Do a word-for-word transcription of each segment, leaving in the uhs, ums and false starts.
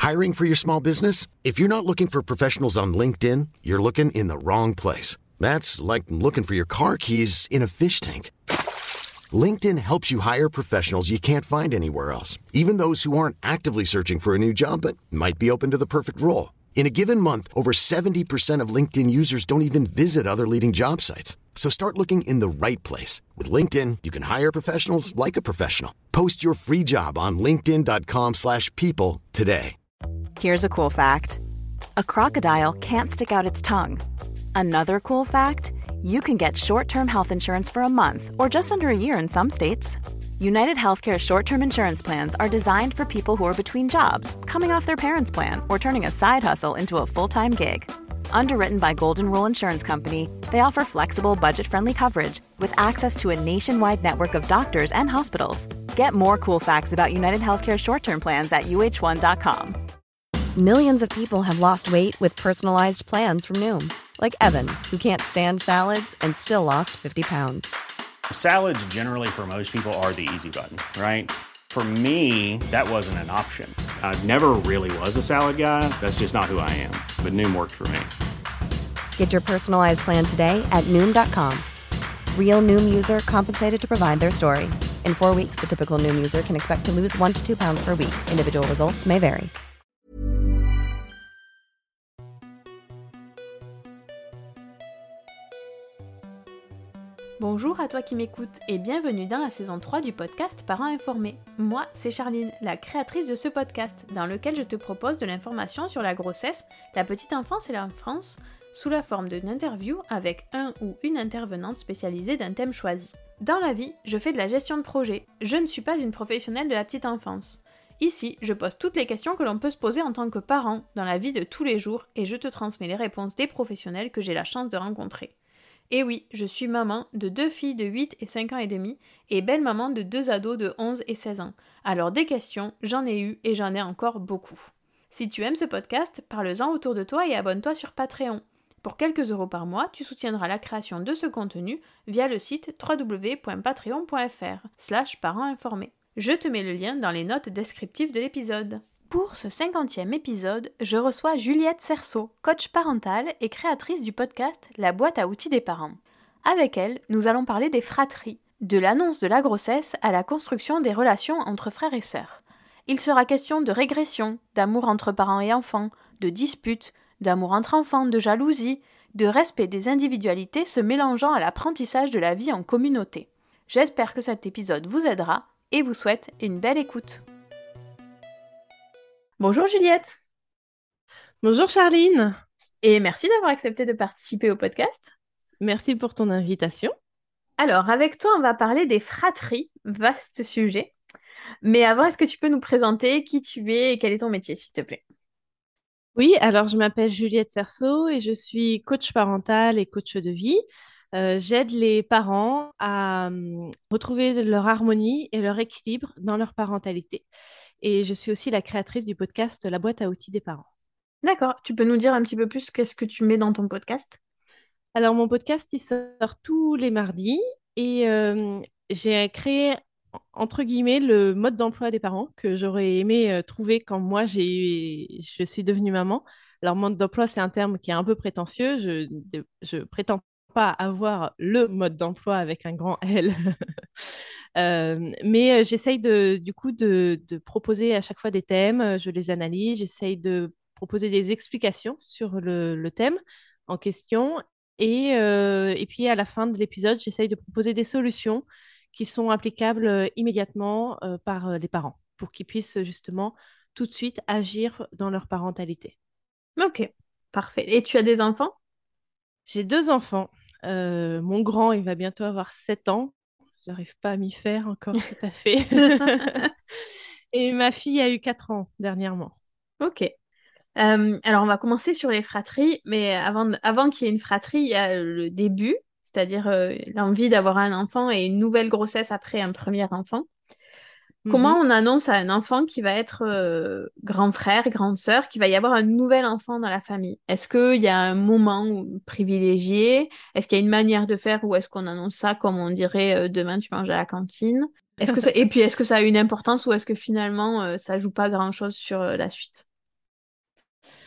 Hiring for your small business? If you're not looking for professionals on LinkedIn, you're looking in the wrong place. That's like looking for your car keys in a fish tank. LinkedIn helps you hire professionals you can't find anywhere else, even those who aren't actively searching for a new job but might be open to the perfect role. In a given month, over seventy percent of LinkedIn users don't even visit other leading job sites. So start looking in the right place. With LinkedIn, you can hire professionals like a professional. Post your free job on linkedin.com slash people today. Here's a cool fact. A crocodile can't stick out its tongue. Another cool fact, you can get short-term health insurance for a month or just under a year in some states. United Healthcare short-term insurance plans are designed for people who are between jobs, coming off their parents' plan, or turning a side hustle into a full-time gig. Underwritten by Golden Rule Insurance Company, they offer flexible, budget-friendly coverage with access to a nationwide network of doctors and hospitals. Get more cool facts about United Healthcare short-term plans at U H one dot com. Millions of people have lost weight with personalized plans from Noom. Like Evan, who can't stand salads and still lost fifty pounds. Salads generally for most people are the easy button, right? For me, that wasn't an option. I never really was a salad guy. That's just not who I am. But Noom worked for me. Get your personalized plan today at Noom dot com. Real Noom user compensated to provide their story. In four weeks, the typical Noom user can expect to lose one to two pounds per week. Individual results may vary. Bonjour à toi qui m'écoutes et bienvenue dans la saison trois du podcast Parents informés. Moi, c'est Charline, la créatrice de ce podcast, dans lequel je te propose de l'information sur la grossesse, la petite enfance et l'enfance, sous la forme d'une interview avec un ou une intervenante spécialisée d'un thème choisi. Dans la vie, je fais de la gestion de projet. Je ne suis pas une professionnelle de la petite enfance. Ici, je pose toutes les questions que l'on peut se poser en tant que parent dans la vie de tous les jours et je te transmets les réponses des professionnels que j'ai la chance de rencontrer. Et oui, je suis maman de deux filles de huit et cinq ans et demi et belle-maman de deux ados de onze et seize ans. Alors des questions, j'en ai eu et j'en ai encore beaucoup. Si tu aimes ce podcast, parle-en autour de toi et abonne-toi sur Patreon. Pour quelques euros par mois, tu soutiendras la création de ce contenu via le site w w w point patreon point f r slash parents informés. Je te mets le lien dans les notes descriptives de l'épisode. Pour ce cinquantième épisode, je reçois Juliette Cerceau, coach parentale et créatrice du podcast La boîte à outils des parents. Avec elle, nous allons parler des fratries, de l'annonce de la grossesse à la construction des relations entre frères et sœurs. Il sera question de régression, d'amour entre parents et enfants, de disputes, d'amour entre enfants, de jalousie, de respect des individualités se mélangeant à l'apprentissage de la vie en communauté. J'espère que cet épisode vous aidera et vous souhaite une belle écoute. Bonjour Juliette. Bonjour Charline. Et merci d'avoir accepté de participer au podcast. Merci pour ton invitation. Alors, avec toi, on va parler des fratries, vaste sujet. Mais avant, est-ce que tu peux nous présenter qui tu es et quel est ton métier, s'il te plaît? Oui, alors je m'appelle Juliette Cerceau et je suis coach parental et coach de vie. Euh, j'aide les parents à hum, retrouver leur harmonie et leur équilibre dans leur parentalité. Et je suis aussi la créatrice du podcast La boîte à outils des parents. D'accord. Tu peux nous dire un petit peu plus qu'est-ce que tu mets dans ton podcast? Alors, mon podcast, il sort tous les mardis et euh, j'ai créé, entre guillemets, le mode d'emploi des parents que j'aurais aimé euh, trouver quand moi, j'ai, je suis devenue maman. Alors, mode d'emploi, c'est un terme qui est un peu prétentieux. Je je prétends pas avoir le mode d'emploi avec un grand L. Euh, mais euh, j'essaye de, du coup de, de proposer à chaque fois des thèmes, euh, je les analyse, j'essaye de proposer des explications sur le, le thème en question. Et, euh, et puis à la fin de l'épisode, j'essaye de proposer des solutions qui sont applicables euh, immédiatement euh, par euh, les parents pour qu'ils puissent justement tout de suite agir dans leur parentalité. Ok, parfait. Et tu as des enfants? J'ai deux enfants. Euh, mon grand, il va bientôt avoir sept ans. J'arrive pas à m'y faire encore tout à fait. Et ma fille a eu quatre ans dernièrement. Ok. Euh, alors, on va commencer sur les fratries, mais avant, de- avant qu'il y ait une fratrie, il y a le début, c'est-à-dire euh, l'envie d'avoir un enfant et une nouvelle grossesse après un premier enfant. Comment Mhm. on annonce à un enfant qui va être euh, grand frère, grande sœur, qu'il va y avoir un nouvel enfant dans la famille? Est-ce qu'il y a un moment où- privilégié? Est-ce qu'il y a une manière de faire ou est-ce qu'on annonce ça comme on dirait euh, demain tu manges à la cantine? Est-ce que ça... Et puis est-ce que ça a une importance ou est-ce que finalement euh, ça joue pas grand-chose sur euh, la suite?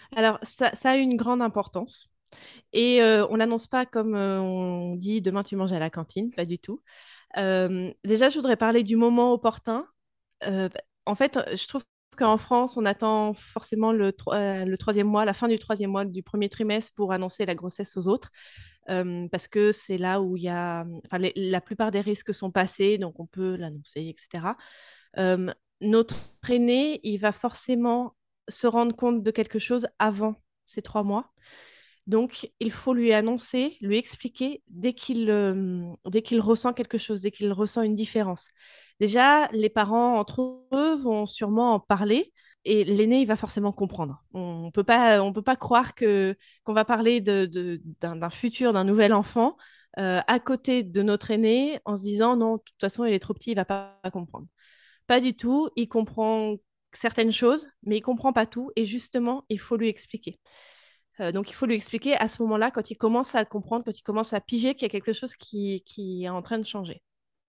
Alors, ça, ça a une grande importance. Et euh, on n'annonce pas comme euh, on dit demain tu manges à la cantine, pas du tout. Euh, déjà, je voudrais parler du moment opportun. Euh, En fait, je trouve qu'en France, on attend forcément le, tro- euh, le troisième mois, la fin du troisième mois du premier trimestre pour annoncer la grossesse aux autres, euh, parce que c'est là où il y a, enfin, les- la plupart des risques sont passés, donc on peut l'annoncer, et cetera. Euh, Notre aîné, il va forcément se rendre compte de quelque chose avant ces trois mois. Donc, il faut lui annoncer, lui expliquer dès qu'il euh, dès qu'il ressent quelque chose, dès qu'il ressent une différence. Déjà, les parents entre eux vont sûrement en parler et l'aîné, il va forcément comprendre. On ne peut pas, on peut pas croire que qu'on va parler de, de- d'un, d'un futur, d'un nouvel enfant euh, à côté de notre aîné en se disant non, de toute façon, il est trop petit, il va pas comprendre. Pas du tout, il comprend certaines choses, mais il comprend pas tout et justement, il faut lui expliquer. Euh, donc, il faut lui expliquer à ce moment-là, quand il commence à le comprendre, quand il commence à piger qu'il y a quelque chose qui, qui est en train de changer.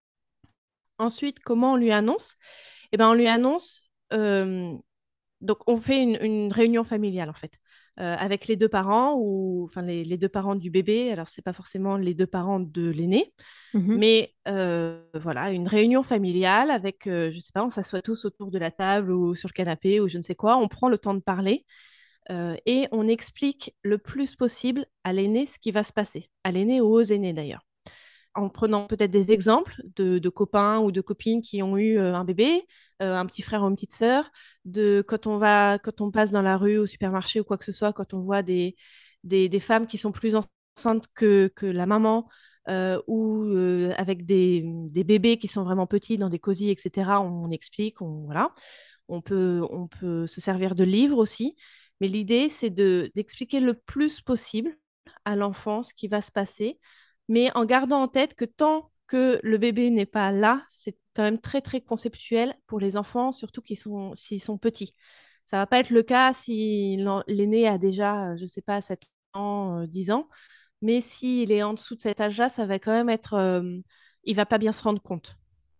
Ensuite, comment on lui annonce? Eh ben, on lui annonce, euh, donc on fait une, une réunion familiale en fait, euh, avec les deux parents ou enfin les, les deux parents du bébé. Alors, c'est pas forcément les deux parents de l'aîné, Mhm. mais euh, voilà, une réunion familiale avec, euh, je sais pas, on s'assoit tous autour de la table ou sur le canapé ou je ne sais quoi. On prend le temps de parler euh, et on explique le plus possible à l'aîné ce qui va se passer, à l'aîné ou aux aînés d'ailleurs, en prenant peut-être des exemples de, de copains ou de copines qui ont eu euh, un bébé, euh, un petit frère ou une petite sœur, de quand on va, quand on passe dans la rue, au supermarché ou quoi que ce soit, quand on voit des, des, des femmes qui sont plus enceintes que, que la maman. Euh, ou euh, avec des, des bébés qui sont vraiment petits dans des cosy, et cetera. On explique, on, voilà. On peut, on peut se servir de livres aussi. Mais l'idée, c'est de, d'expliquer le plus possible à l'enfant ce qui va se passer, mais en gardant en tête que tant que le bébé n'est pas là, c'est quand même très, très conceptuel pour les enfants, surtout qu'ils sont, s'ils sont petits. Ça va pas être le cas si l'en- l'aîné a déjà, euh, je sais pas, sept ans, euh, dix ans, mais s'il est en dessous de cet âge-là, ça va quand même être... euh, il va pas bien se rendre compte.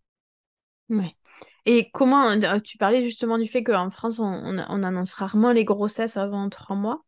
Ouais. Et comment, euh, tu parlais justement du fait qu'en France, on, on, on annonce rarement les grossesses avant trois mois.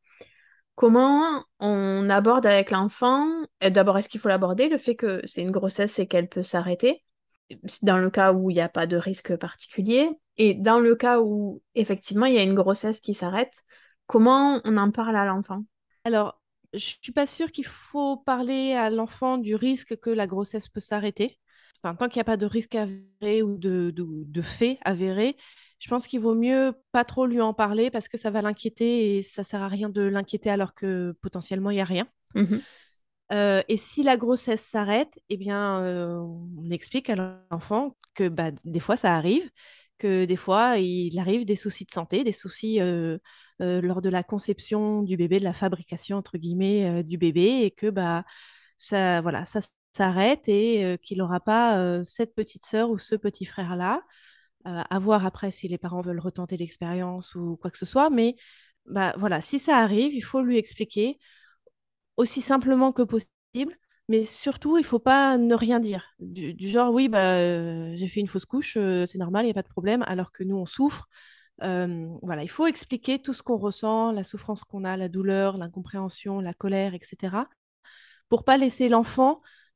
Comment on aborde avec l'enfant? euh, D'abord, est-ce qu'il faut l'aborder, le fait que c'est une grossesse et qu'elle peut s'arrêter, dans le cas où il n'y a pas de risque particulier, et dans le cas où effectivement il y a une grossesse qui s'arrête, comment on en parle à l'enfant? Alors, je suis pas sûre qu'il faut parler à l'enfant du risque que la grossesse peut s'arrêter. Enfin, tant qu'il n'y a pas de risque avéré ou de, de, de fait avéré, je pense qu'il vaut mieux pas trop lui en parler parce que ça va l'inquiéter et ça sert à rien de l'inquiéter alors que potentiellement il n'y a rien. Mhm. Euh, et si la grossesse s'arrête, eh bien, euh, on explique à l'enfant que bah, des fois ça arrive, que des fois il arrive des soucis de santé, des soucis euh, euh, lors de la conception du bébé, de la fabrication entre guillemets euh, du bébé, et que bah ça, voilà, ça s'arrête et euh, qu'il n'aura pas euh, cette petite sœur ou ce petit frère-là. Euh, à voir après si les parents veulent retenter l'expérience ou quoi que ce soit, mais bah, voilà, si ça arrive, il faut lui expliquer aussi simplement que possible, mais surtout, il faut pas ne rien dire. Du, du genre, oui, bah, euh, j'ai fait une fausse couche, euh, c'est normal, il n'y a pas de problème, alors que nous, on souffre. Euh, voilà, il faut expliquer tout ce qu'on ressent, la souffrance qu'on a, la douleur, l'incompréhension, la colère, et cetera, pour pas laisser l'enfant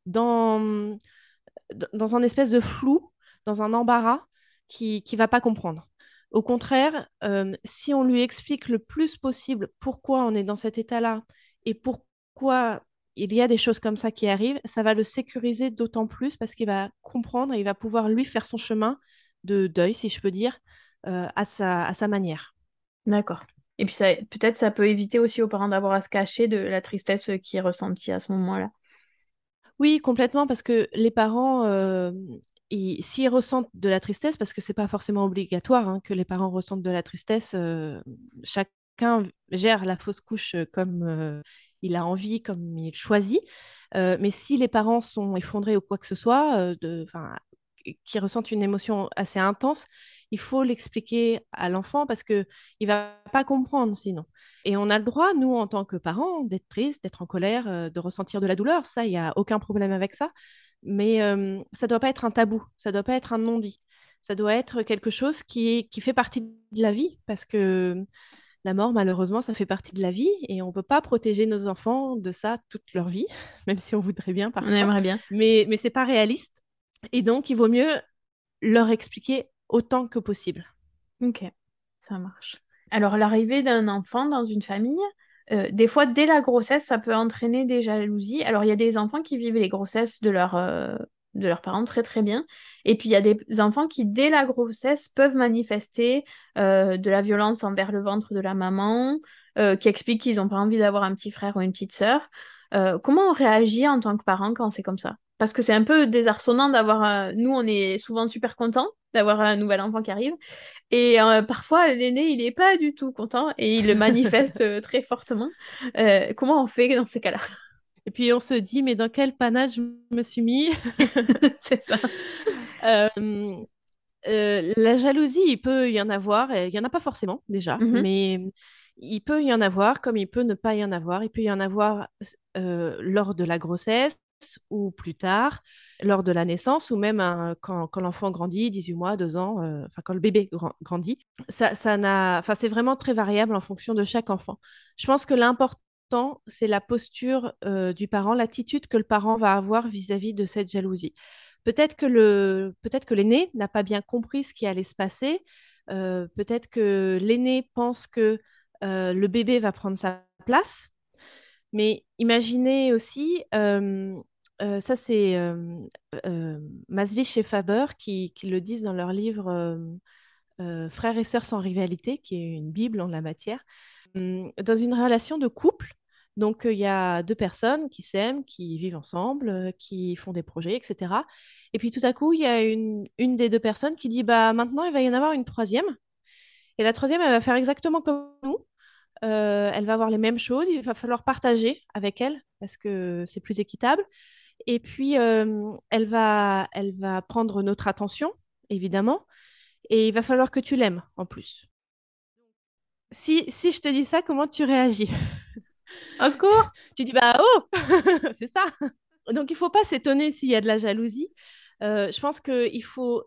dans, dans un espèce de flou, dans un embarras qui ne va pas comprendre. Au contraire, euh, si on lui explique le plus possible pourquoi on est dans cet état-là et pourquoi il y a des choses comme ça qui arrivent, ça va le sécuriser d'autant plus parce qu'il va comprendre et il va pouvoir lui faire son chemin de deuil, si je peux dire, euh, à sa, à sa manière. D'accord. Et puis ça, peut-être ça peut éviter aussi aux parents d'avoir à se cacher de la tristesse qui est ressentie à ce moment-là. Oui, complètement, parce que les parents, euh, ils- s'ils ressentent de la tristesse, parce que c'est pas forcément obligatoire hein, que les parents ressentent de la tristesse, euh, chacun gère la fausse couche euh, comme euh, il a envie, comme il choisit. Euh, mais si les parents sont effondrés ou quoi que ce soit, euh, de, 'fin, qui ressentent une émotion assez intense, il faut l'expliquer à l'enfant parce que il va pas comprendre sinon. Et on a le droit, nous, en tant que parents, d'être tristes, d'être en colère, euh, de ressentir de la douleur. Ça, il n'y a aucun problème avec ça. Mais euh, ça ne doit pas être un tabou, ça ne doit pas être un non-dit. Ça doit être quelque chose qui, est- qui fait partie de la vie parce que La mort, malheureusement, ça fait partie de la vie et on ne peut pas protéger nos enfants de ça toute leur vie, même si on voudrait bien On parfois. aimerait bien. Mais, mais ce n'est pas réaliste. Et donc, il vaut mieux leur expliquer autant que possible. Ok, ça marche. Alors, l'arrivée d'un enfant dans une famille, euh, des fois, dès la grossesse, ça peut entraîner des jalousies. Alors, il y a des enfants qui vivent les grossesses de, leur, euh, de leurs parents très très bien. Et puis, il y a des enfants qui, dès la grossesse, peuvent manifester euh, de la violence envers le ventre de la maman, euh, qui expliquent qu'ils n'ont pas envie d'avoir un petit frère ou une petite sœur. Euh, comment on réagit en tant que parent quand c'est comme ça? Parce que c'est un peu désarçonnant d'avoir... euh, Nous, on est souvent super contents d'avoir un nouvel enfant qui arrive. Et euh, parfois, l'aîné, il n'est pas du tout content et il le manifeste euh, très fortement. Euh, comment on fait dans ces cas-là? Et puis, on se dit, mais dans quel panache je me suis mis? C'est ça. Euh, euh, la jalousie, il peut y en avoir. et Il n'y en a pas forcément, déjà, Mhm. mais il peut y en avoir comme il peut ne pas y en avoir. Il peut y en avoir euh, lors de la grossesse ou plus tard, lors de la naissance ou même hein, quand, quand l'enfant grandit, dix-huit mois, deux ans, euh, enfin quand le bébé grand- grandit. Ça, ça n'a, enfin, c'est vraiment très variable en fonction de chaque enfant. Je pense que l'important, c'est la posture euh, du parent, l'attitude que le parent va avoir vis-à-vis de cette jalousie. Peut-être que le, peut-être que l'aîné n'a pas bien compris ce qui allait se passer. Euh, peut-être que l'aîné pense que euh, le bébé va prendre sa place. Mais imaginez aussi, euh, euh, ça c'est euh, euh, Maslich et Faber qui, qui le disent dans leur livre euh, euh, Frères et sœurs sans rivalité, qui est une bible en la matière. Hum, Dans une relation de couple, donc euh, il y a deux personnes qui s'aiment, qui vivent ensemble, euh, qui font des projets, et cetera. Et puis tout à coup, il y a une, une des deux personnes qui dit, bah maintenant il va y en avoir une troisième. Et la troisième, elle va faire exactement comme nous. Euh, elle va avoir les mêmes choses. Il va falloir partager avec elle parce que c'est plus équitable. Et puis, euh, elle va, elle va prendre notre attention, évidemment. Et il va falloir que tu l'aimes en plus. Si, si je te dis ça, comment tu réagis? Au secours! Tu dis, bah oh, c'est ça. Donc, il ne faut pas s'étonner s'il y a de la jalousie. Euh, je pense qu'il faut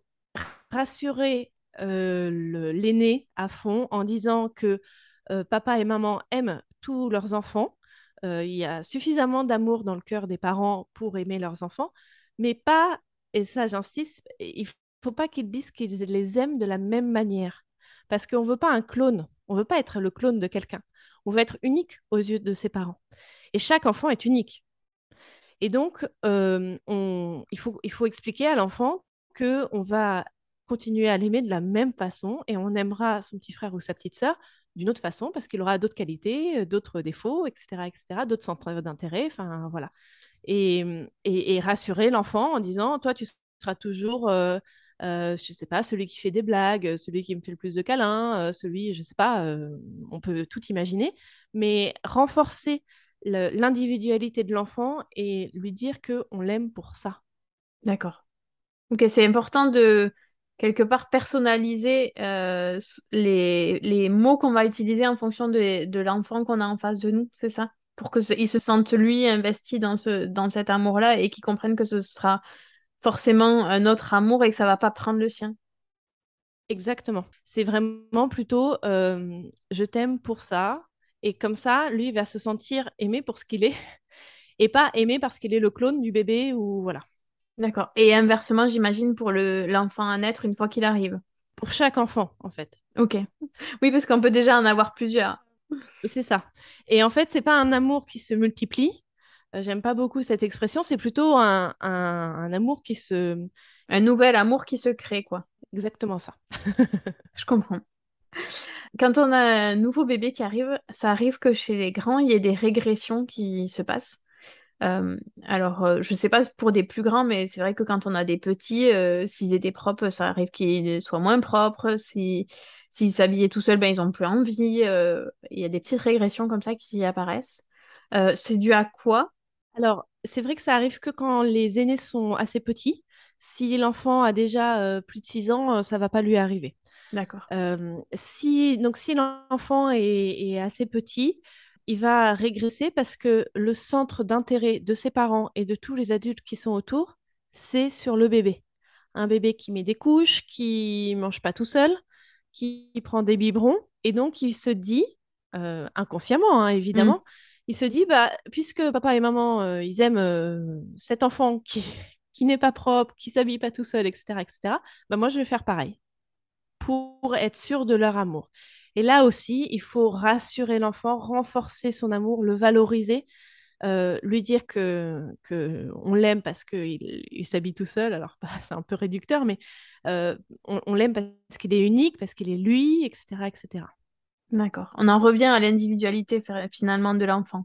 rassurer euh, le- l'aîné à fond en disant que euh, papa et maman aiment tous leurs enfants. Euh, il y a suffisamment d'amour dans le cœur des parents pour aimer leurs enfants, mais pas, et ça j'insiste, il ne faut pas qu'ils disent qu'ils les aiment de la même manière. Parce qu'on ne veut pas un clone, on ne veut pas être le clone de quelqu'un. On veut être unique aux yeux de ses parents. Et chaque enfant est unique. Et donc, euh, on- il faut, il faut expliquer à l'enfant qu'on va continuer à l'aimer de la même façon et on aimera son petit frère ou sa petite sœur d'une autre façon parce qu'il aura d'autres qualités, euh, d'autres défauts, et cetera, et cetera, d'autres centres d'intérêt, enfin voilà. Et, et- et rassurer l'enfant en disant, toi, tu seras toujours, euh, euh, je sais pas, celui qui fait des blagues, celui qui me fait le plus de câlins, euh, celui, je sais pas, euh, on peut tout imaginer, mais renforcer le- l'individualité de l'enfant et lui dire qu'on l'aime pour ça. D'accord. Ok, c'est important de quelque part personnaliser euh, s- les, les mots qu'on va utiliser en fonction de, de l'enfant qu'on a en face de nous, c'est ça? Pour que ce- il se sente lui investi dans ce, dans cet amour-là et qu'il comprenne que ce sera forcément un autre amour et que ça va pas prendre le sien. Exactement. C'est vraiment plutôt euh, je t'aime pour ça. Et comme ça, lui il va se sentir aimé pour ce qu'il est et pas aimé parce qu'il est le clone du bébé ou voilà. D'accord. Et inversement, j'imagine pour le l'enfant à naître une fois qu'il arrive. Pour chaque enfant, en fait. Ok. Oui, parce qu'on peut déjà en avoir plusieurs. C'est ça. Et en fait, c'est pas un amour qui se multiplie. Euh, j'aime pas beaucoup cette expression. C'est plutôt un, un, un amour qui se... Un nouvel amour qui se crée, quoi. Exactement ça. Je comprends. Quand on a un nouveau bébé qui arrive, ça arrive que chez les grands, il y ait des régressions qui se passent. Euh, alors, euh, je sais pas pour des plus grands, mais c'est vrai que quand on a des petits, euh, s'ils étaient propres, ça arrive qu'ils soient moins propres. Si, s'ils s'habillaient tout seuls, ben, ils ont plus envie. Euh, il y a des petites régressions comme ça qui apparaissent. Euh, c'est dû à quoi? Alors, c'est vrai que ça arrive que quand les aînés sont assez petits. Si l'enfant a déjà euh, plus de six ans, euh, ça va pas lui arriver. D'accord. Euh, si, donc, si l'enfant est, est assez petit, il va régresser parce que le centre d'intérêt de ses parents et de tous les adultes qui sont autour, c'est sur le bébé. Un bébé qui met des couches, qui mange pas tout seul, qui prend des biberons, et donc il se dit euh, inconsciemment, hein, Mm. évidemment, il se dit, bah, puisque papa et maman, euh, ils aiment euh, cet enfant qui, qui n'est pas propre, qui s'habille pas tout seul, et cetera, et cetera, bah, moi, je vais faire pareil pour être sûr de leur amour. Et là aussi, il faut rassurer l'enfant, renforcer son amour, le valoriser, euh, lui dire que, que on l'aime parce qu'il il s'habille tout seul. Alors, bah, c'est un peu réducteur, mais euh, on, on l'aime parce qu'il est unique, parce qu'il est lui, et cetera, et cetera. D'accord. On en revient à l'individualité fi- finalement de l'enfant.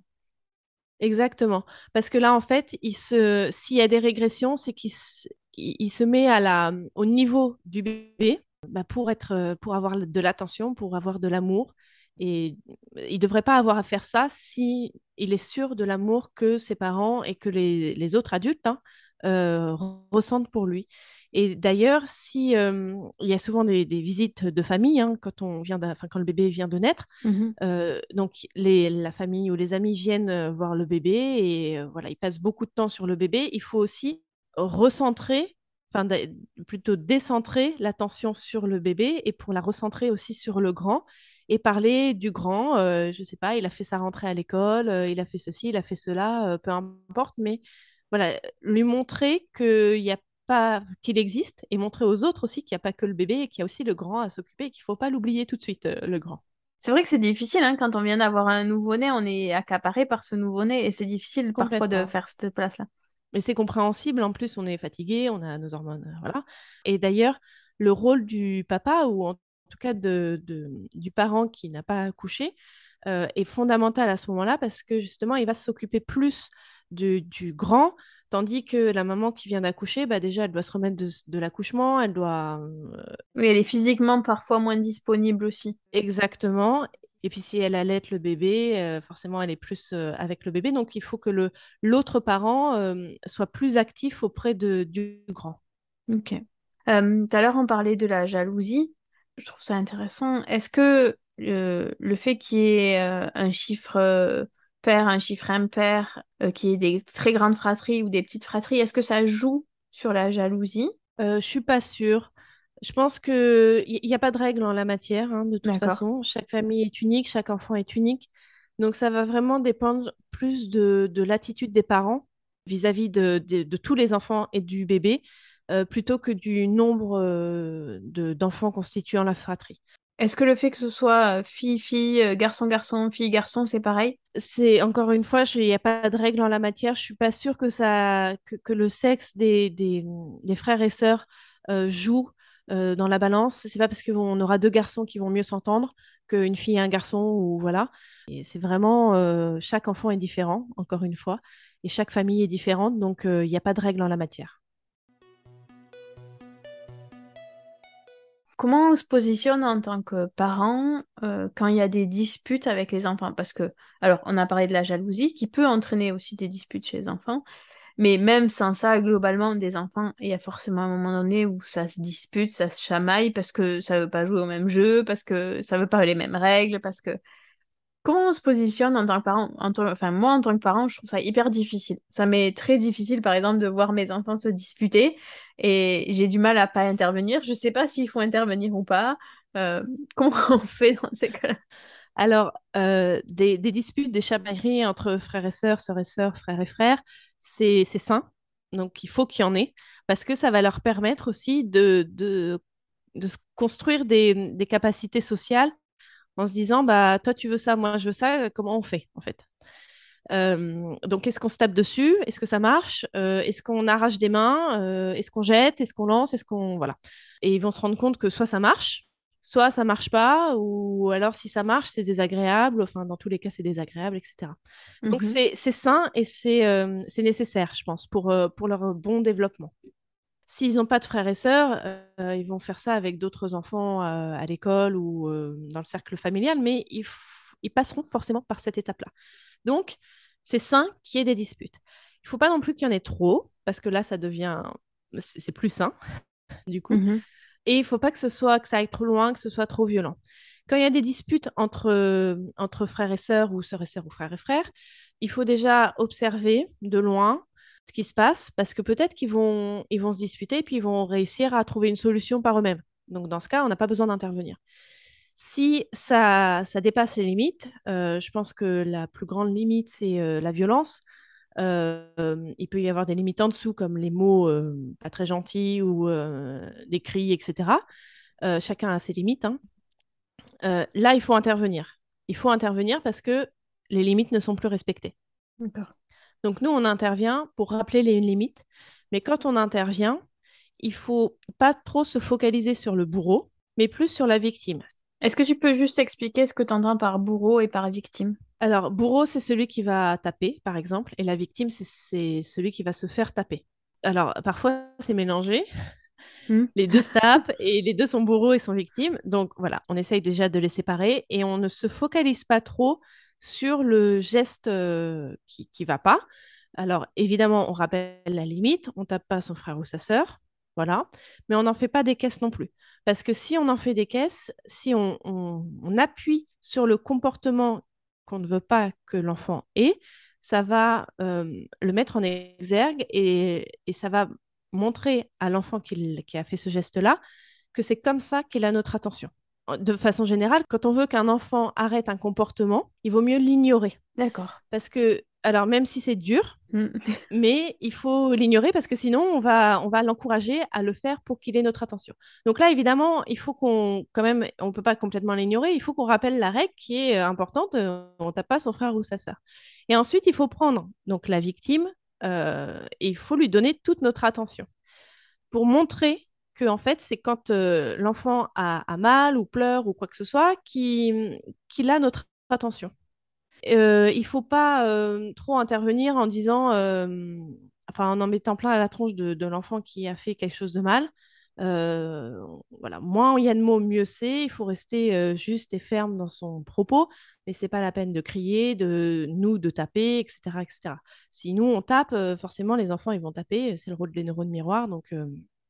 Exactement. Parce que là, en fait, il se... s'il y a des régressions, c'est qu'il se... il il se met à la... au niveau du bébé bah, pour être... euh, pour avoir de l'attention, pour avoir de l'amour. Et il ne devrait pas avoir à faire ça si il est sûr de l'amour que ses parents et que les, les autres adultes hein, euh, ressentent pour lui. Et d'ailleurs, si, euh, il y a souvent des, des visites de famille hein, quand on vient d'a- enfin, quand le bébé vient de naître. Mhm. Euh, donc, les, la famille ou les amis viennent euh, voir le bébé et euh, voilà, ils passent beaucoup de temps sur le bébé. Il faut aussi recentrer, enfin, d'a- plutôt décentrer l'attention sur le bébé et pour la recentrer aussi sur le grand et parler du grand. Euh, je sais pas, il a fait sa rentrée à l'école, euh, il a fait ceci, il a fait cela, euh, peu importe, mais voilà, lui montrer qu'il y a pas qu'il existe et montrer aux autres aussi qu'il n'y a pas que le bébé et qu'il y a aussi le grand à s'occuper et qu'il ne faut pas l'oublier tout de suite, euh, le grand. C'est vrai que c'est difficile, hein, quand on vient d'avoir un nouveau-né, on est accaparé par ce nouveau-né et c'est difficile parfois de Complètement. faire cette place-là. Mais c'est compréhensible. En plus, on est fatigué, on a nos hormones, euh, voilà. Et d'ailleurs, le rôle du papa, ou en tout cas de, de- du parent qui n'a pas accouché, euh, est fondamental à ce moment-là parce que justement, il va s'occuper plus du, du grand, tandis que la maman qui vient d'accoucher, bah déjà, elle doit se remettre de, de l'accouchement, elle doit euh, Oui, elle est physiquement parfois moins disponible aussi. exactement. Et puis si elle allait le bébé, euh, forcément, elle est plus euh, avec le bébé. Donc, il faut que le, l'autre parent euh, soit plus actif auprès de, du grand. Ok. Euh, tout à l'heure, on parlait de la jalousie. Je trouve ça intéressant. Est-ce que euh, le fait qu'il y ait euh, un chiffre euh, pair, un chiffre impair, euh, qu'il y ait des très grandes fratries ou des petites fratries, est-ce que ça joue sur la jalousie? Euh, je suis pas sûre. Je pense que il n'y a pas de règle en la matière, hein, de toute D'accord. façon. Chaque famille est unique, chaque enfant est unique. Donc ça va vraiment dépendre plus de, de l'attitude des parents vis-à-vis de, de- de tous les enfants et du bébé, euh, plutôt que du nombre euh, de- d'enfants constituant la fratrie. Est-ce que le fait que ce soit fille-fille, euh, garçon-garçon, fille-garçon, c'est pareil? C'est encore une fois, je- il n'y a pas de règle en la matière. Je suis pas sûre que ça, que, que le sexe des, des, des frères et sœurs euh, joue euh, dans la balance. C'est pas parce qu'on aura deux garçons qui vont mieux s'entendre qu'une fille et un garçon ou voilà. Et c'est vraiment euh, chaque enfant est différent, encore une fois, et chaque famille est différente, donc euh, il n'y a pas de règle en la matière. Comment on se positionne en tant que parent euh, quand il y a des disputes avec les enfants? Parce que, alors, on a parlé de la jalousie qui peut entraîner aussi des disputes chez les enfants, mais même sans ça, globalement, des enfants, il y a forcément un moment donné où ça se dispute, ça se chamaille parce que ça veut pas jouer au même jeu, parce que ça veut pas les mêmes règles, parce que comment on se positionne en tant que parent? En tant- Enfin, moi, en tant que parent, je trouve ça hyper difficile. Ça m'est très difficile, par exemple, de voir mes enfants se disputer et j'ai du mal à pas intervenir. Je sais pas s'il faut intervenir ou pas. Euh, comment on fait dans ces cas-là? Alors, euh, des, des disputes, des chamailleries entre frères et sœurs, sœurs et sœurs, frères et frères, c'est c'est sain. Donc, il faut qu'il y en ait, parce que ça va leur permettre aussi de, de, de se construire des, des capacités sociales en se disant, bah, toi, tu veux ça, moi, je veux ça, comment on fait, en fait? Euh, donc, est-ce qu'on se tape dessus? Est-ce que ça marche? Euh, est-ce qu'on arrache des mains? Euh, est-ce qu'on jette? Est-ce qu'on lance? Est-ce qu'on... Voilà. Et ils vont se rendre compte que soit ça marche, soit ça marche pas, ou alors si ça marche, c'est désagréable. Enfin, dans tous les cas, c'est désagréable, et cetera. Donc, Mhm. c'est c'est sain et c'est euh, c'est nécessaire, je pense, pour, euh, pour leur bon développement. S'ils n'ont pas de frères et sœurs, euh, ils vont faire ça avec d'autres enfants euh, à l'école ou euh, dans le cercle familial, mais ils, f- ils passeront forcément par cette étape-là. Donc, c'est sain qu'il y ait des disputes. Il ne faut pas non plus qu'il y en ait trop, parce que là, ça devient... C'est c'est plus sain, du coup. Mhm. Et il ne faut pas que ce soit, que ça aille trop loin, que ce soit trop violent. Quand il y a des disputes entre, euh, entre frères et sœurs, ou sœurs et sœurs, ou frères et frères, il faut déjà observer de loin ce qui se passe, parce que peut-être qu'ils vont, ils vont se disputer, et puis ils vont réussir à trouver une solution par eux-mêmes. Donc, dans ce cas, on n'a pas besoin d'intervenir. Si ça, ça dépasse les limites, euh, je pense que la plus grande limite, c'est euh, la violence. Euh, euh, il peut y avoir des limites en dessous, comme les mots euh, pas très gentils ou euh, des cris, et cetera. Euh, chacun a ses limites, hein. Euh, là, il faut intervenir. Il faut intervenir parce que les limites ne sont plus respectées. D'accord. Donc nous, on intervient pour rappeler les limites. Mais quand on intervient, il faut pas trop se focaliser sur le bourreau, mais plus sur la victime. Est-ce que tu peux juste expliquer ce que tu entends par bourreau et par victime? Alors, bourreau, c'est celui qui va taper, par exemple, et la victime, c'est c'est celui qui va se faire taper. Alors, parfois, c'est mélangé. Hmm. Les deux se tapent et les deux sont bourreaux et sont victimes. Donc, voilà, on essaye déjà de les séparer et on ne se focalise pas trop sur le geste euh, qui ne va pas. Alors, évidemment, on rappelle la limite, on tape pas son frère ou sa sœur, voilà, mais on n'en fait pas des caisses non plus. Parce que si on en fait des caisses, si on, on- on appuie sur le comportement qu'on ne veut pas que l'enfant ait, ça va euh, le mettre en exergue et, et ça va montrer à l'enfant qui, qui a fait ce geste-là que c'est comme ça qu'il a notre attention. De façon générale, quand on veut qu'un enfant arrête un comportement, il vaut mieux l'ignorer. D'accord. Parce que, alors même si c'est dur, Hmm. mais il faut l'ignorer parce que sinon, on va, on va l'encourager à le faire pour qu'il ait notre attention. Donc là, évidemment, il faut qu'on, quand même, on ne peut pas complètement l'ignorer, il faut qu'on rappelle la règle qui est euh, importante, euh, on ne tape pas son frère ou sa sœur. Et ensuite, il faut prendre donc la victime euh, et il faut lui donner toute notre attention pour montrer que en fait, c'est quand euh, l'enfant a, a mal ou pleure ou quoi que ce soit qu'il qu'il a notre attention. Euh, il ne faut pas euh, trop intervenir en disant, euh, enfin, en en mettant plein à la tronche de, de l'enfant qui a fait quelque chose de mal. Euh, voilà, moins il y a de mots, mieux c'est. Il faut rester euh, juste et ferme dans son propos, mais c'est pas la peine de crier, de nous de taper, et cetera, et cetera. Si nous on tape, euh, forcément les enfants ils vont taper. C'est le rôle des neurones miroirs, donc euh,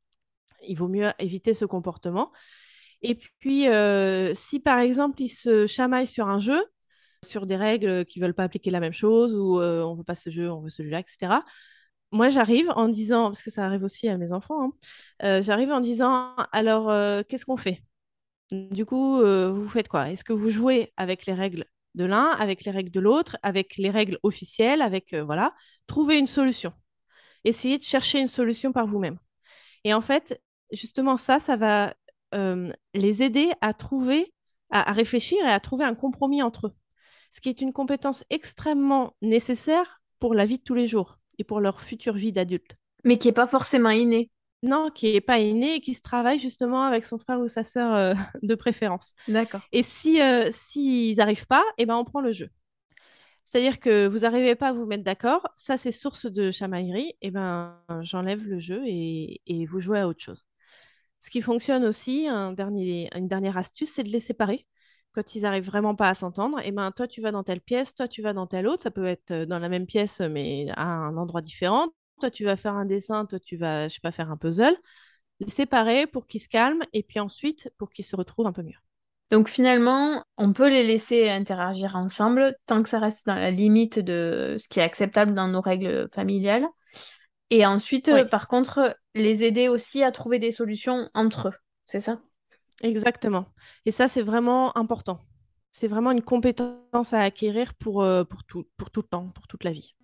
il vaut mieux éviter ce comportement. Et puis, euh, si par exemple ils se chamaillent sur un jeu sur des règles qui veulent pas appliquer la même chose ou euh, on veut pas ce jeu, on veut celui-là, et cetera. Moi, j'arrive en disant, parce que ça arrive aussi à mes enfants, hein, euh, j'arrive en disant, alors, euh, qu'est-ce qu'on fait? Du coup, euh, vous faites quoi? Est-ce que vous jouez avec les règles de l'un, avec les règles de l'autre, avec les règles officielles, avec, euh, voilà, trouver une solution. Essayez de chercher une solution par vous-même. Et en fait, justement, ça, ça va euh, les aider à trouver, à, à réfléchir et à trouver un compromis entre eux, ce qui est une compétence extrêmement nécessaire pour la vie de tous les jours et pour leur future vie d'adulte. Mais qui est pas forcément inné. Non, qui n'est pas inné et qui se travaille justement avec son frère ou sa sœur euh, de préférence. D'accord. Et si euh, s'ils n'arrivent pas, eh ben, on prend le jeu. C'est-à-dire que vous n'arrivez pas à vous mettre d'accord, ça c'est source de chamaillerie, et ben, j'enlève le jeu et, et vous jouez à autre chose. Ce qui fonctionne aussi, un dernier, une dernière astuce, c'est de les séparer. Quand ils arrivent vraiment pas à s'entendre, et ben toi tu vas dans telle pièce, toi tu vas dans telle autre. Ça peut être euh, dans la même pièce mais à un endroit différent. Toi tu vas faire un dessin, toi tu vas, je sais pas, faire un puzzle. Les séparer pour qu'ils se calment et puis ensuite pour qu'ils se retrouvent un peu mieux. Donc finalement, on peut les laisser interagir ensemble tant que ça reste dans la limite de ce qui est acceptable dans nos règles familiales. Et ensuite, euh, Oui, par contre, les aider aussi à trouver des solutions entre eux. C'est ça? exactement. Et ça c'est vraiment important. C'est vraiment une compétence à acquérir pour, euh, pour tout, pour tout le temps, pour toute la vie.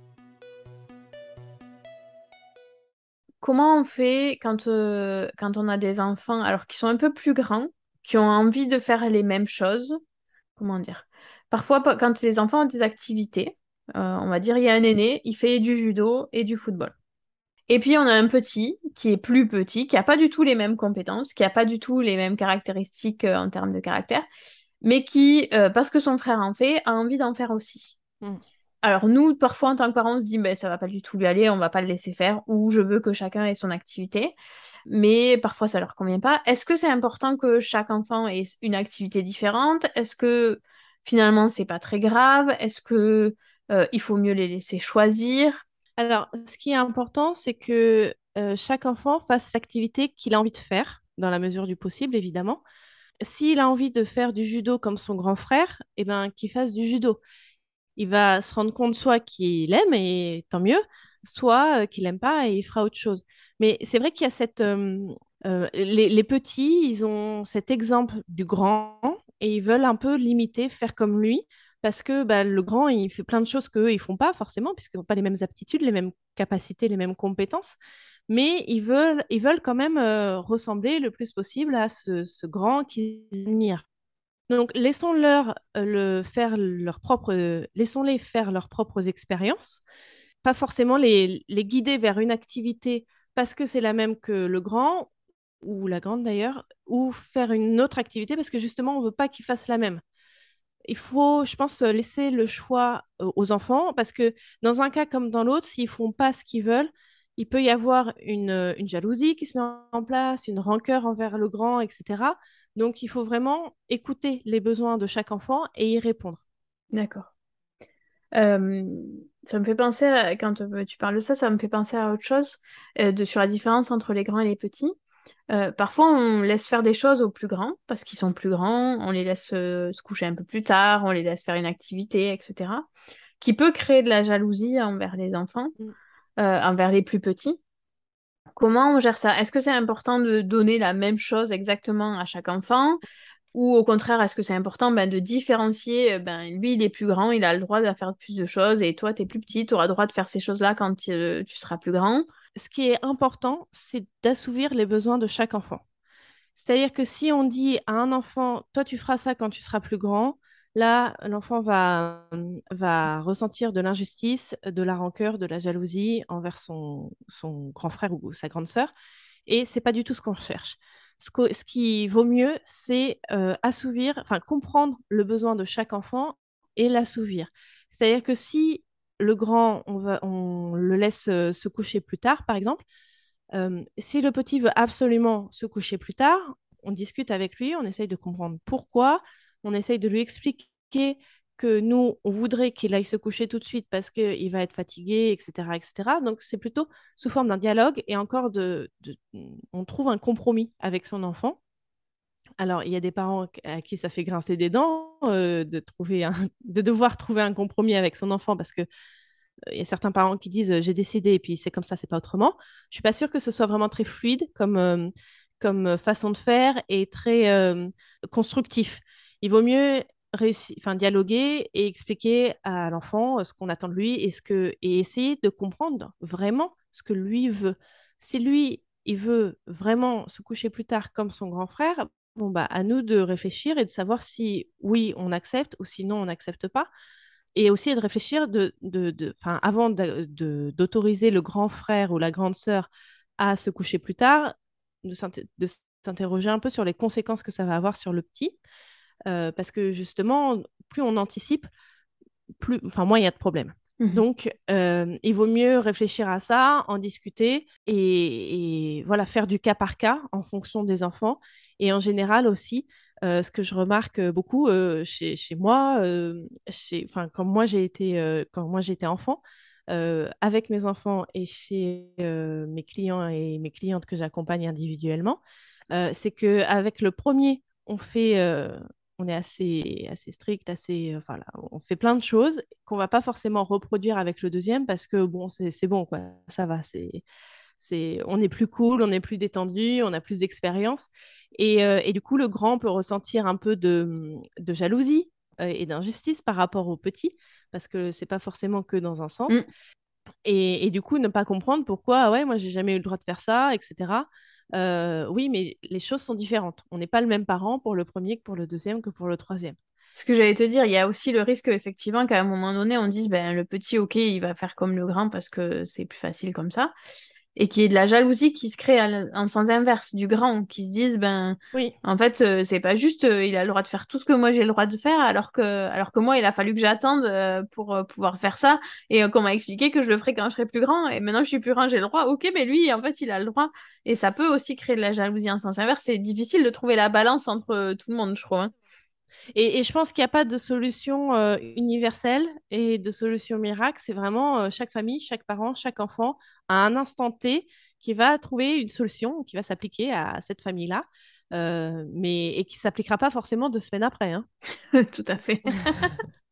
Comment on fait quand, euh, quand on a des enfants, alors qui sont un peu plus grands, qui ont envie de faire les mêmes choses? Comment dire? Parfois, pa- quand les enfants ont des activités, euh, on va dire, il y a un aîné, il fait du judo et du football. Et puis, on a un petit qui est plus petit, qui n'a pas du tout les mêmes compétences, qui n'a pas du tout les mêmes caractéristiques euh, en termes de caractère, mais qui, euh, parce que son frère en fait, a envie d'en faire aussi. Mm. Alors nous, parfois en tant que parents, on se dit, ben, ça va pas du tout lui aller, on va pas le laisser faire, ou je veux que chacun ait son activité, mais parfois ça leur convient pas. Est-ce que c'est important que chaque enfant ait une activité différente? Est-ce que finalement c'est pas très grave? Est-ce que euh, il faut mieux les laisser choisir? Alors, ce qui est important, c'est que euh, chaque enfant fasse l'activité qu'il a envie de faire, dans la mesure du possible, évidemment. S'il a envie de faire du judo comme son grand frère, eh ben, qu'il fasse du judo. Il va se rendre compte soit qu'il aime, et tant mieux, soit euh, qu'il n'aime pas et il fera autre chose. Mais c'est vrai qu'il y a cette, euh, Euh, les, les petits, ils ont cet exemple du grand et ils veulent un peu l'imiter, faire comme lui, parce que bah, le grand, il fait plein de choses qu'eux, ils font pas forcément, puisqu'ils n'ont pas les mêmes aptitudes, les mêmes capacités, les mêmes compétences, mais ils veulent, ils veulent quand même euh, ressembler le plus possible à ce, ce grand qu'ils admirent. Donc, laissons-leur euh, le faire leur propre, euh, laissons-les faire leurs propres expériences, pas forcément les, les guider vers une activité parce que c'est la même que le grand ou la grande d'ailleurs, ou faire une autre activité parce que justement, on ne veut pas qu'ils fassent la même. Il faut, je pense, euh, laisser le choix euh, aux enfants parce que dans un cas comme dans l'autre, s'ils ne font pas ce qu'ils veulent, il peut y avoir une, euh, une jalousie qui se met en place, une rancœur envers le grand, et cetera. Donc, il faut vraiment écouter les besoins de chaque enfant et y répondre. D'accord. Euh, Ça me fait penser, à- quand euh, tu parles de ça, ça me fait penser à autre chose, euh, de, sur la différence entre les grands et les petits. Euh, parfois, on laisse faire des choses aux plus grands parce qu'ils sont plus grands, on les laisse euh, se coucher un peu plus tard, on les laisse faire une activité, et cetera, qui peut créer de la jalousie envers les enfants, Mm. euh, envers les plus petits. Comment on gère ça? Est-ce que c'est important de donner la même chose exactement à chaque enfant? Ou au contraire, est-ce que c'est important ben, de différencier, euh, ben, lui, il est plus grand, il a le droit de faire plus de choses, et toi, tu es plus petit, tu auras le droit de faire ces choses-là quand euh, tu seras plus grand. Ce qui est important, c'est d'assouvir les besoins de chaque enfant. C'est-à-dire que si on dit à un enfant, toi tu feras ça quand tu seras plus grand, là l'enfant va, va ressentir de l'injustice, de la rancœur, de la jalousie envers son, son grand frère ou sa grande sœur. Et c'est pas du tout ce qu'on cherche. Ce, qu'o- ce qui vaut mieux, c'est euh, assouvir, enfin comprendre le besoin de chaque enfant et l'assouvir. C'est-à-dire que si le grand, on va, on le laisse euh, se coucher plus tard, par exemple, euh, si le petit veut absolument se coucher plus tard, on discute avec lui, on essaye de comprendre pourquoi, on essaye de lui expliquer que nous, on voudrait qu'il aille se coucher tout de suite parce qu'il va être fatigué, et cetera, et cetera. Donc, c'est plutôt sous forme d'un dialogue et encore de, de- on trouve un compromis avec son enfant. Alors, il y a des parents à qui ça fait grincer des dents euh, de trouver un- de devoir trouver un compromis avec son enfant parce que il y a certains parents qui disent euh, j'ai décidé et puis c'est comme ça, c'est pas autrement. Je suis pas sûre que ce soit vraiment très fluide comme, euh, comme euh, façon de faire et très euh, constructif. Il vaut mieux réussir, enfin, dialoguer et expliquer à l'enfant euh, ce qu'on attend de lui et, ce que, et essayer de comprendre vraiment ce que lui veut. Si lui, il veut vraiment se coucher plus tard comme son grand frère, bon, bah, à nous de réfléchir et de savoir si oui, on accepte ou sinon on n'accepte pas et aussi de réfléchir de, de, de, 'fin, avant de- de- d'autoriser le grand frère ou la grande sœur à se coucher plus tard, de s'inté- de s'interroger un peu sur les conséquences que ça va avoir sur le petit. Euh, parce que justement, plus on anticipe, plus, enfin, moins il y a de problèmes. Mhm. Donc, euh, il vaut mieux réfléchir à ça, en discuter et, et voilà, faire du cas par cas en fonction des enfants. Et en général aussi, euh, ce que je remarque beaucoup euh, chez, chez moi, euh, chez, enfin, quand moi j'ai été, euh, quand moi j'étais enfant, euh, avec mes enfants et chez euh, mes clients et mes clientes que j'accompagne individuellement, euh, c'est qu'avec le premier, on fait, euh, on est assez, assez strict, assez, euh, enfin, là, on fait plein de choses qu'on va pas forcément reproduire avec le deuxième parce que bon, c'est c'est bon, quoi, ça va, c'est, c'est, on est plus cool, on est plus détendu, on a plus d'expérience. Et, euh, et du coup, le grand peut ressentir un peu de, de jalousie euh, et d'injustice par rapport au petit parce que c'est pas forcément que dans un sens. Mm. Et, et du coup, ne pas comprendre pourquoi, ah ouais, moi, j'ai jamais eu le droit de faire ça, et cetera. Euh, oui, mais les choses sont différentes. On n'est pas le même parent pour le premier que pour le deuxième que pour le troisième. Ce que j'allais te dire, il y a aussi le risque effectivement qu'à un moment donné, on dise ben le petit, ok, il va faire comme le grand parce que c'est plus facile comme ça. Et qu'il y ait de la jalousie qui se crée à l- en sens inverse du grand, qui se disent ben Oui, en fait euh, c'est pas juste, euh, il a le droit de faire tout ce que moi j'ai le droit de faire alors que alors que moi il a fallu que j'attende euh, pour euh, pouvoir faire ça et euh, qu'on m'a expliqué que je le ferais quand je serai plus grand et maintenant je suis plus grand j'ai le droit, ok, mais lui en fait il a le droit et ça peut aussi créer de la jalousie en sens inverse. C'est difficile de trouver la balance entre euh, tout le monde, je trouve, hein. et, et je pense qu'il n'y a pas de solution euh, universelle et de solution miracle. C'est vraiment euh, chaque famille, chaque parent, chaque enfant, à un instant T, qui va trouver une solution qui va s'appliquer à cette famille-là, euh, mais et qui ne s'appliquera pas forcément deux semaines après, hein. Tout à fait.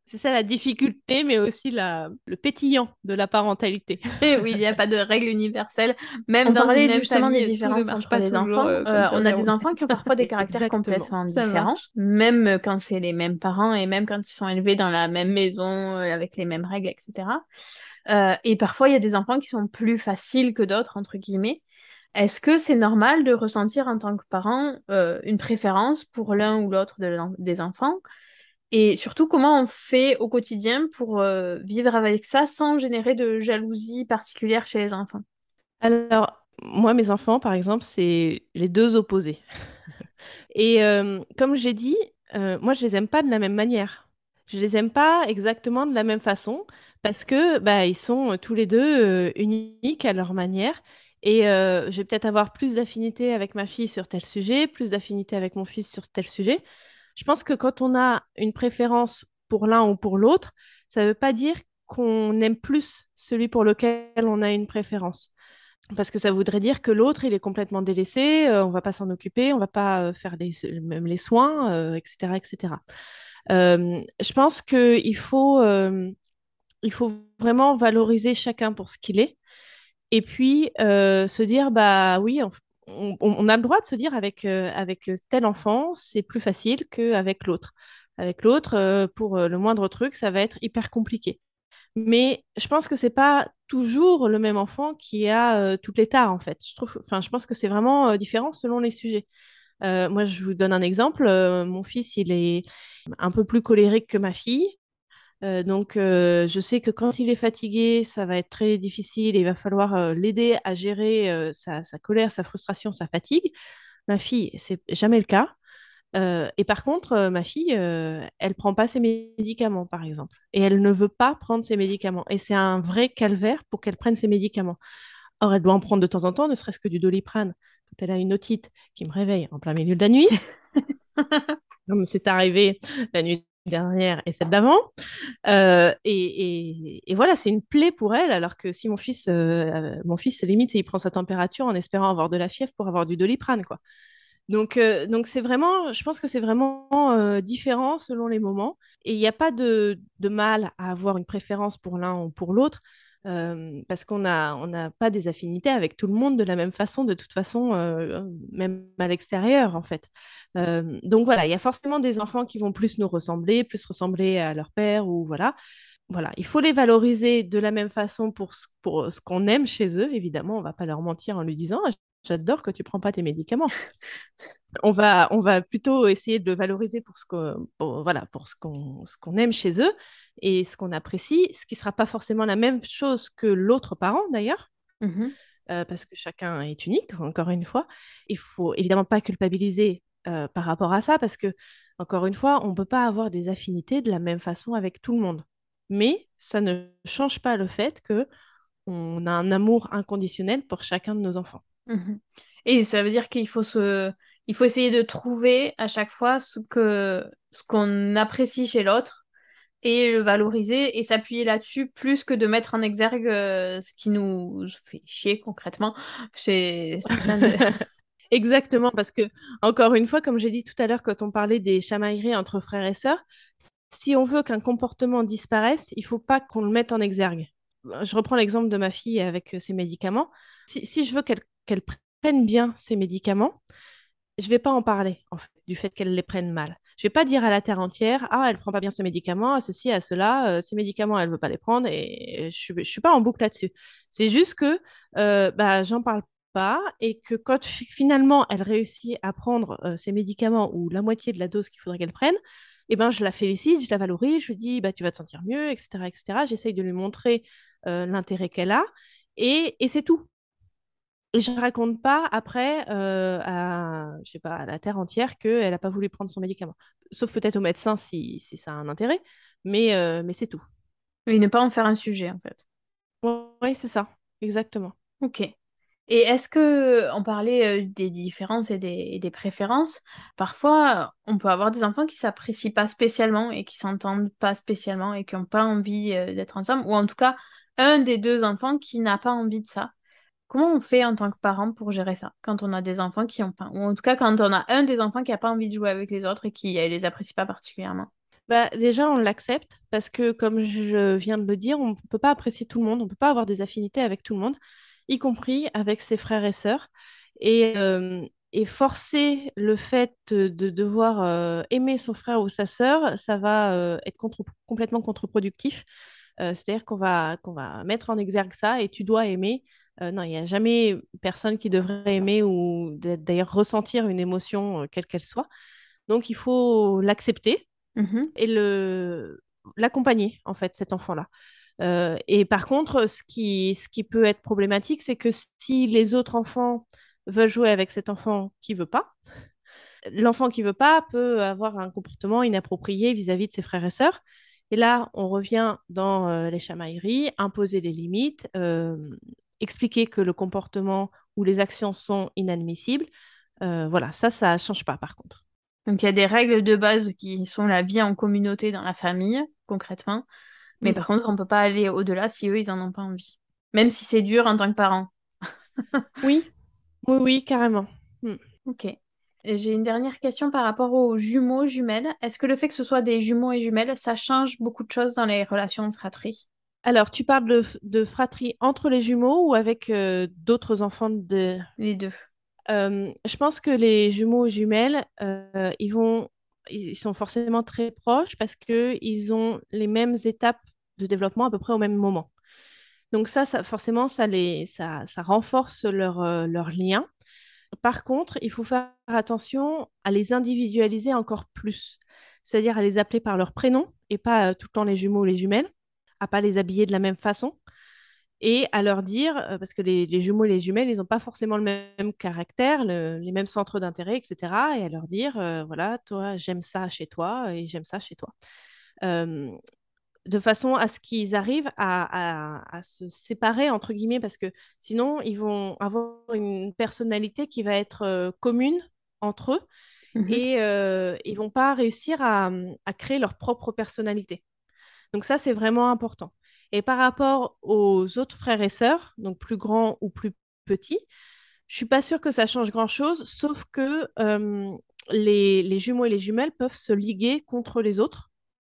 C'est ça la difficulté, mais aussi la... le pétillant de la parentalité. Et oui, il n'y a pas de règle universelle. Même On dans une parlait même justement des famille, tout ne différences marche entre pas les toujours. enfants. euh, comme euh, ça, on a mais des on- enfants qui ont parfois des caractères Exactement. complètement Ça différents, marche. même quand c'est les mêmes parents et même quand ils sont élevés dans la même maison, euh, avec les mêmes règles, et cetera. Euh, et parfois, il y a des enfants qui sont plus faciles que d'autres, entre guillemets. Est-ce que c'est normal de ressentir en tant que parent euh, une préférence pour l'un ou l'autre de l'en- des enfants? Et surtout, comment on fait au quotidien pour euh, vivre avec ça sans générer de jalousie particulière chez les enfants? Alors, moi, mes enfants, par exemple, c'est les deux opposés. Et euh, comme j'ai dit, euh, moi, je les aime pas de la même manière. Je les aime pas exactement de la même façon parce que bah, ils sont euh, tous les deux euh, uniques à leur manière. Et euh, je vais peut-être avoir plus d'affinité avec ma fille sur tel sujet, plus d'affinité avec mon fils sur tel sujet. Je pense que quand on a une préférence pour l'un ou pour l'autre, ça ne veut pas dire qu'on aime plus celui pour lequel on a une préférence. Parce que ça voudrait dire que l'autre, il est complètement délaissé, euh, on va pas s'en occuper, on va pas euh, faire les, même les soins, euh, et cetera, et cetera. Euh, je pense qu'il faut, euh, il faut vraiment valoriser chacun pour ce qu'il est. Et puis euh, se dire, bah oui, on, on- on a le droit de se dire avec, euh, avec tel enfant, c'est plus facile qu'avec l'autre. Avec l'autre, euh, pour euh, le moindre truc, ça va être hyper compliqué. Mais je pense que c'est pas toujours le même enfant qui a euh, toutes les tares, en fait. Je trouve, enfin, je pense que c'est vraiment euh, différent selon les sujets. Euh, moi, je vous donne un exemple. Euh, mon fils, il est un peu plus colérique que ma fille. Euh, donc, euh, je sais que quand il est fatigué, ça va être très difficile et il va falloir euh, l'aider à gérer euh, sa, sa colère, sa frustration, sa fatigue. Ma fille, c'est jamais le cas. Euh, et par contre, euh, ma fille, euh, elle prend pas ses médicaments, par exemple. Et elle ne veut pas prendre ses médicaments. Et c'est un vrai calvaire pour qu'elle prenne ses médicaments. Or, elle doit en prendre de temps en temps, ne serait-ce que du Doliprane. Quand elle a une otite qui me réveille en plein milieu de la nuit, comme c'est arrivé la nuit dernière et celle d'avant. Euh, et, et- et voilà, c'est une plaie pour elle, alors que si mon fils, euh, mon fils limite, il prend sa température en espérant avoir de la fièvre pour avoir du Doliprane, quoi. Donc, euh, donc c'est vraiment, je pense que c'est vraiment euh, différent selon les moments. Et il n'y a pas de, de mal à avoir une préférence pour l'un ou pour l'autre, euh, parce qu'on a, on n'a pas des affinités avec tout le monde de la même façon, de toute façon, euh, même à l'extérieur, en fait. Euh, donc voilà, il y a forcément des enfants qui vont plus nous ressembler, plus ressembler à leur père, ou voilà. Voilà, il faut les valoriser de la même façon pour ce, pour ce qu'on aime chez eux. Évidemment, on ne va pas leur mentir en lui disant, «Ah, j'adore que tu prends pas tes médicaments.» On va, on va plutôt essayer de le valoriser pour ce qu'on, pour- voilà, pour ce qu'on, ce qu'on aime chez eux et ce qu'on apprécie, ce qui ne sera pas forcément la même chose que l'autre parent d'ailleurs, Mhm. euh, parce que chacun est unique, encore une fois. Il faut évidemment pas culpabiliser euh, par rapport à ça, parce que, encore une fois, on ne peut pas avoir des affinités de la même façon avec tout le monde. Mais ça ne change pas le fait que on a un amour inconditionnel pour chacun de nos enfants. Mhm. Et ça veut dire qu'il faut se... il faut essayer de trouver à chaque fois ce que... ce qu'on apprécie chez l'autre et le valoriser et s'appuyer là-dessus plus que de mettre en exergue euh, ce qui nous fait chier concrètement chez certains de... Exactement, parce que, encore une fois, comme j'ai dit tout à l'heure, quand on parlait des chamailleries entre frères et sœurs, si on veut qu'un comportement disparaisse, il ne faut pas qu'on le mette en exergue. Je reprends l'exemple de ma fille avec euh, ses médicaments. Si, si je veux qu'elle qu'elle prenne bien ses médicaments, je ne vais pas en parler, en fait, du fait qu'elle les prenne mal. Je ne vais pas dire à la terre entière, ah, elle ne prend pas bien ses médicaments, à ceci, à cela, euh, ses médicaments, elle ne veut pas les prendre, et je ne suis pas en boucle là-dessus. C'est juste que euh, bah, j'en parle pas, et que quand fi- finalement elle réussit à prendre euh, ses médicaments ou la moitié de la dose qu'il faudrait qu'elle prenne, eh ben, je la félicite, je la valorise, je lui dis, bah, tu vas te sentir mieux, et cetera, et cetera. J'essaye de lui montrer euh, l'intérêt qu'elle a, et, et c'est tout. Et je raconte pas après euh, à, je sais pas, à la terre entière qu'elle n'a pas voulu prendre son médicament. Sauf peut-être au médecin si, si ça a un intérêt, mais, euh, mais c'est tout. Oui, ne pas en faire un sujet en fait. Oui, c'est ça, exactement. Ok. Et est-ce que, on parlait euh, des différences et des, et des préférences, parfois on peut avoir des enfants qui s'apprécient pas spécialement et qui s'entendent pas spécialement et qui n'ont pas envie euh, d'être ensemble, ou en tout cas un des deux enfants qui n'a pas envie de ça. Comment on fait en tant que parent pour gérer ça quand on a des enfants qui ont, enfin, ou en tout cas quand on a un des enfants qui n'a pas envie de jouer avec les autres et qui euh, les apprécie pas particulièrement? Bah, déjà, on l'accepte parce que, comme je viens de le dire, on ne peut pas apprécier tout le monde, on ne peut pas avoir des affinités avec tout le monde, y compris avec ses frères et sœurs. Et, euh, et forcer le fait de, de devoir euh, aimer son frère ou sa sœur, ça va euh, être contre- complètement contre-productif. Euh, c'est-à-dire qu'on va, qu'on va mettre en exergue ça et tu dois aimer. Euh, non, il n'y a jamais personne qui devrait aimer ou d'ailleurs ressentir une émotion, euh, quelle qu'elle soit. Donc, il faut l'accepter Mhm. et le l'accompagner, en fait, cet enfant-là. Euh, et par contre, ce qui, ce qui peut être problématique, c'est que si les autres enfants veulent jouer avec cet enfant qui veut pas, l'enfant qui veut pas peut avoir un comportement inapproprié vis-à-vis de ses frères et sœurs. Et là, on revient dans euh, les chamailleries, imposer les limites, euh, expliquer que le comportement ou les actions sont inadmissibles. Euh, voilà, ça, ça change pas par contre. Donc il y a des règles de base qui sont la vie en communauté dans la famille, concrètement. Mais Mm. par contre, on peut pas aller au-delà si eux, ils en ont pas envie. Même si c'est dur en tant que parent. Oui, oui, oui, carrément. Mm. Ok. Et j'ai une dernière question par rapport aux jumeaux, jumelles. Est-ce que le fait que ce soit des jumeaux et jumelles, ça change beaucoup de choses dans les relations de fratrie? Alors, tu parles de, de fratrie entre les jumeaux ou avec euh, d'autres enfants de... Les deux. Euh, je pense que les jumeaux et jumelles, euh, ils vont, ils sont forcément très proches parce qu'ils ont les mêmes étapes de développement à peu près au même moment. Donc ça, ça forcément, ça, les, ça, ça renforce leur, euh, leur lien. Par contre, il faut faire attention à les individualiser encore plus, c'est-à-dire à les appeler par leur prénom et pas euh, tout le temps les jumeaux ou les jumelles, à pas les habiller de la même façon et à leur dire, euh, parce que les, les jumeaux et les jumelles, ils n'ont pas forcément le même caractère, le- les mêmes centres d'intérêt, et cetera. Et à leur dire, euh, voilà, toi, j'aime ça chez toi et j'aime ça chez toi. Euh, de façon à ce qu'ils arrivent à, à- à se séparer, entre guillemets, parce que sinon, ils vont avoir une personnalité qui va être euh, commune entre eux Mhm. et euh, ils vont pas réussir à, à créer leur propre personnalité. Donc ça, c'est vraiment important. Et par rapport aux autres frères et sœurs, donc plus grands ou plus petits, je suis pas sûre que ça change grand-chose, sauf que euh, les, les jumeaux et les jumelles peuvent se liguer contre les autres.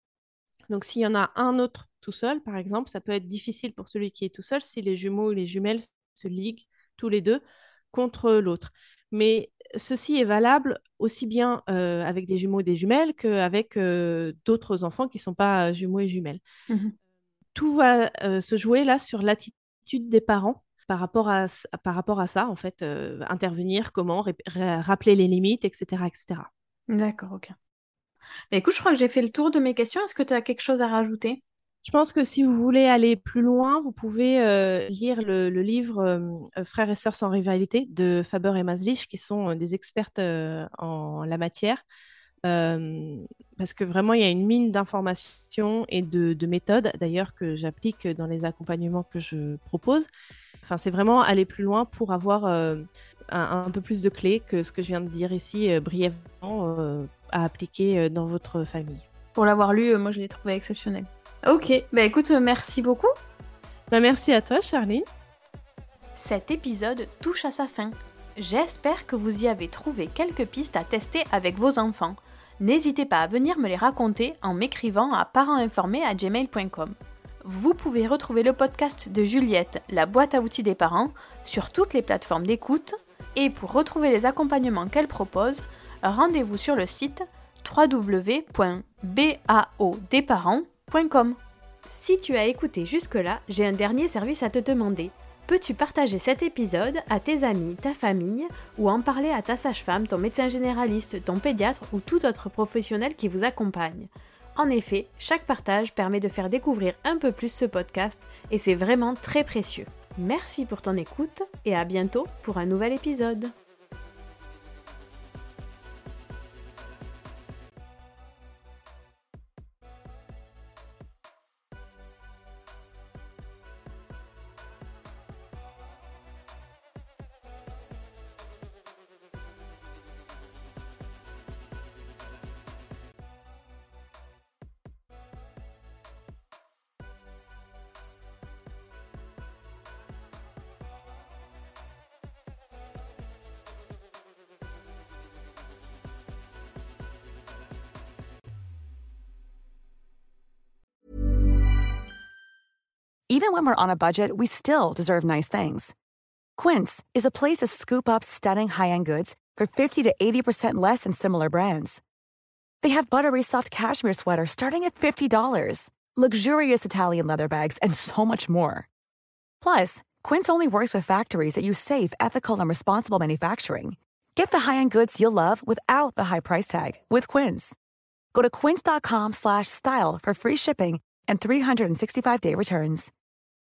Donc s'il y en a un autre tout seul, par exemple, ça peut être difficile pour celui qui est tout seul si les jumeaux ou les jumelles se liguent tous les deux contre l'autre. Mais ceci est valable aussi bien euh, avec des jumeaux et des jumelles qu'avec euh, d'autres enfants qui ne sont pas euh, jumeaux et jumelles. Mhm. Tout va euh, se jouer là sur l'attitude des parents par rapport à, par rapport à ça, en fait, euh, intervenir, comment, ré- ra- rappeler les limites, et cetera, et cetera. D'accord, ok. Bah, écoute, je crois que j'ai fait le tour de mes questions. Est-ce que tu as quelque chose à rajouter? Je pense que si vous voulez aller plus loin, vous pouvez euh, lire le, le livre euh, euh, Frères et sœurs sans rivalité de Faber et Maslich, qui sont euh, des expertes euh, en la matière. Euh, Parce que vraiment, il y a une mine d'informations et de, de méthodes, d'ailleurs, que j'applique dans les accompagnements que je propose. Enfin, c'est vraiment aller plus loin pour avoir euh, un, un peu plus de clés que ce que je viens de dire ici euh, brièvement euh, à appliquer euh, dans votre famille. Pour l'avoir lu, euh, moi je l'ai trouvé exceptionnel. Ok, bah écoute, euh, merci beaucoup. Bah, merci à toi, Charline. Cet épisode touche à sa fin. J'espère que vous y avez trouvé quelques pistes à tester avec vos enfants. N'hésitez pas à venir me les raconter en m'écrivant à parentinformés arobase gmail point com. Vous pouvez retrouver le podcast de Juliette, la boîte à outils des parents, sur toutes les plateformes d'écoute. Et pour retrouver les accompagnements qu'elle propose, rendez-vous sur le site w w w point baodesparents point com. Si tu as écouté jusque-là, j'ai un dernier service à te demander. Peux-tu partager cet épisode à tes amis, ta famille, ou en parler à ta sage-femme, ton médecin généraliste, ton pédiatre ou tout autre professionnel qui vous accompagne? En effet, chaque partage permet de faire découvrir un peu plus ce podcast et c'est vraiment très précieux. Merci pour ton écoute et à bientôt pour un nouvel épisode. Even when we're on a budget, we still deserve nice things. Quince is a place to scoop up stunning high-end goods for fifty to eighty percent less than similar brands. They have buttery soft cashmere sweaters starting at fifty dollars, luxurious Italian leather bags, and so much more. Plus, Quince only works with factories that use safe, ethical, and responsible manufacturing. Get the high-end goods you'll love without the high price tag with Quince. Go to quince.com slash style for free shipping and three sixty-five day returns.